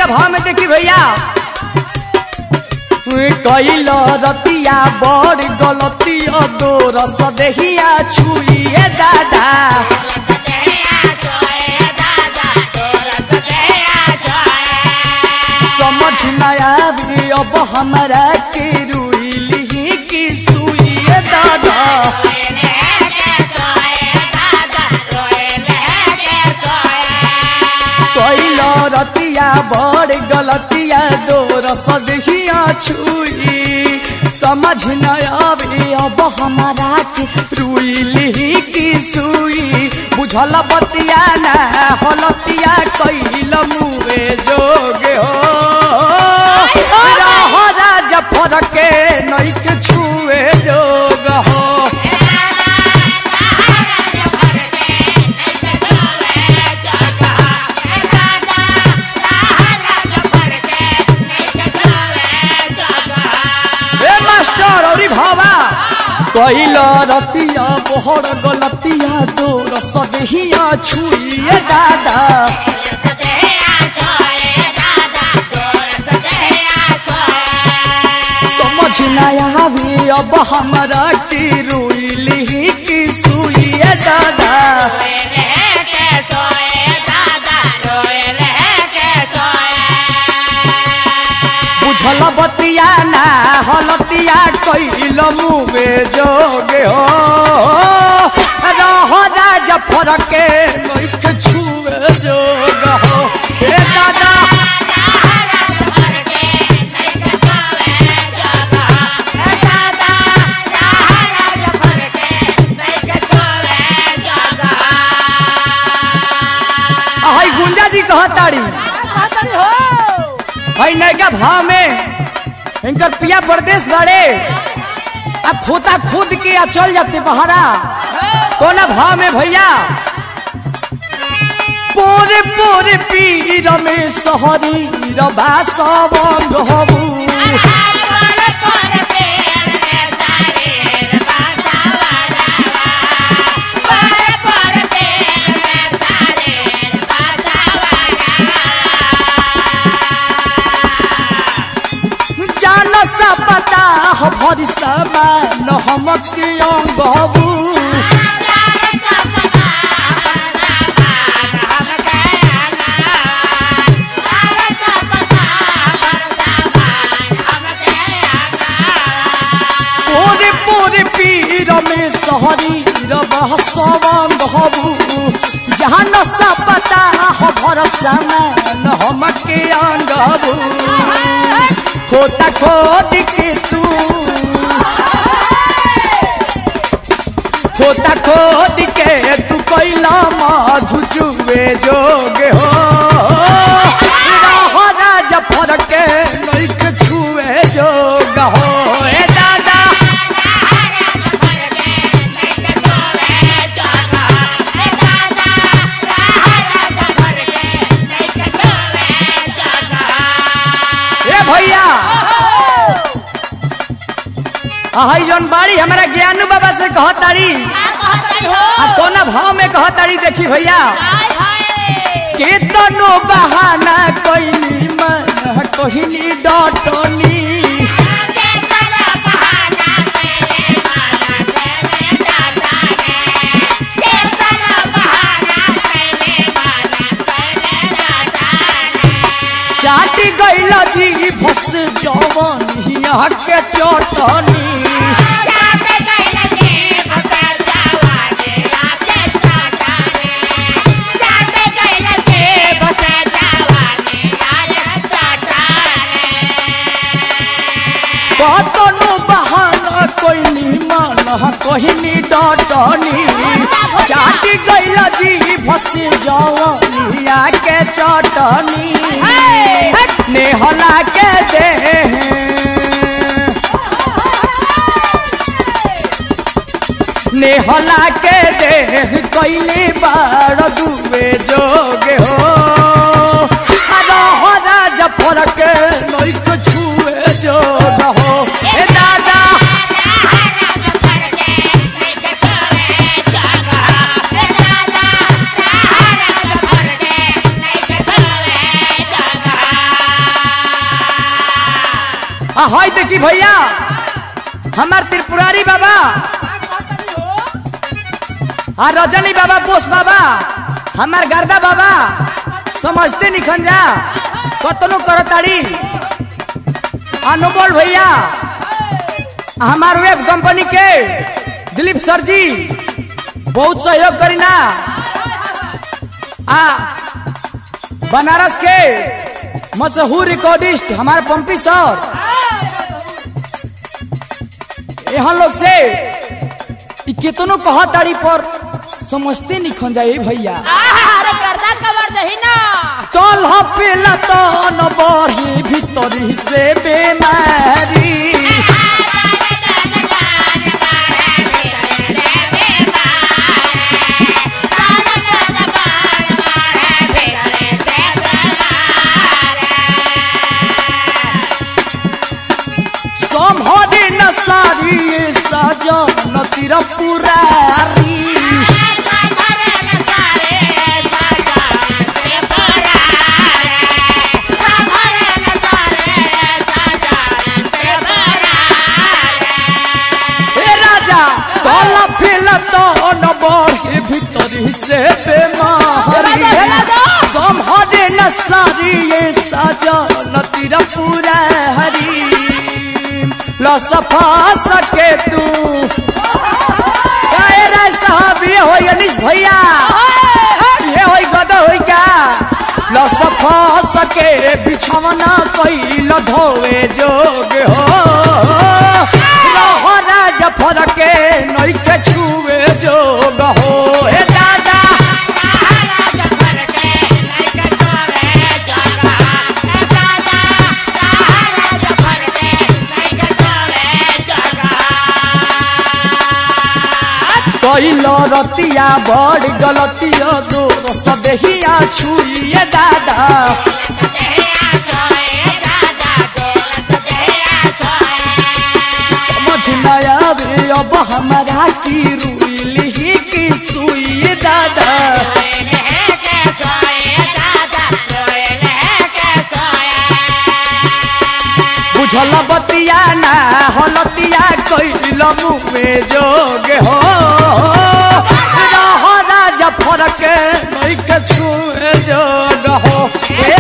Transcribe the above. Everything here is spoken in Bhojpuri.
भाव में देखी भैया कैल रतिया बड़ गलतिया दो रस देहिया छुइए दादा समझ नया भी अब हमारा के रुइली की सुइए दादा कैल रतिया बड़ गलतिया दो रस देहिया छुई समझ न आवे अब हमारा के रुइली की सुई बुझल बतिया ना हलतिया कैल मुए जोगे हो रह राजा फरके नई के छुए जोग हो भावा कैल रतिया बहर गलतिया दो रस देहिया छुइए दादा समझ नया भी अब हमारा की रुइली की सुइए दादा बुझल बतिया ना हलतिया कैल मुए जोगे हो रह राजा फरके नइखे छुए जोग हो हे दादा हाय गुंजा जी कहताड़ी भाई नैका भाव में इनकर पिया प्रदेश बाड़े आ खोता खुद के आ चल जाते बहारा कोना भाव में भैया पोरे पोरे पीर में सहरी रबा सबंग हबू पता भरी समान हमक अंग हबू पूरे पूरे पीर में सहरी सबंग हबू जहाँ नशा पता भर समान हमक अंग हबू खोता खोद के तू खोता खोद के तू कैला मधु चुए जोगे हो रह राजा फरके नइखे छुए जोग हो ए दादा भैया हाय जौन बाड़ी हमारा ज्ञानू बाबा से कहताड़ी कोना भाव में कहताड़ी देखी भैया केतनो बहाना कोइनी मन कोहिनी डटनी चाटी गइल जी भस जवन हिया के चटनी कतनो बहाना कोइनी मन कोहिनी डटनी चाटी गइल जी भस जवन हिया के चटनी नेहला के दे नेहला के दे कैली बार दुबे जोगे हो रह राजा फरके नइखे छुए जोग हो ए दादा हाय देखी भैया हमार त्रिपुरारी बाबा आ रजनी बाबा बोस बाबा हमार गर्दा बाबा समझते निखन जा कतनो करताड़ी अनमोल भैया हमार वेब कंपनी के दिलीप सर जी बहुत सहयोग करीना बनारस के मशहूर रिकॉर्डिस्ट हमारे पंपी सर यहाँ लोग से कितनों कहा ताड़ी पर समझते निखन जाए भैया तल पेला तो न बढ़ी भीतरी से बेमारी सारी सजन तेरा पुरारी राजा तला फिल तो न बढ़ी भीतरी से बेमारी संभरे न सारी सजन तेरा पुरारी सफा सके तू साहब ये हो अनिश भैया ये हो गदा हो क्या सफा सके बिछवना कोई धोवे जोग हो जफर के नई के छुए जोग हो दादा रतिया बड़ गलतिया दोस्त देहिया छुए दादा समझ न आवे अब हमारा की रुइली की सुई दादा बुझल बतिया ना हलतिया कैल मुँहे जोग हो जफर के छुए जोग हो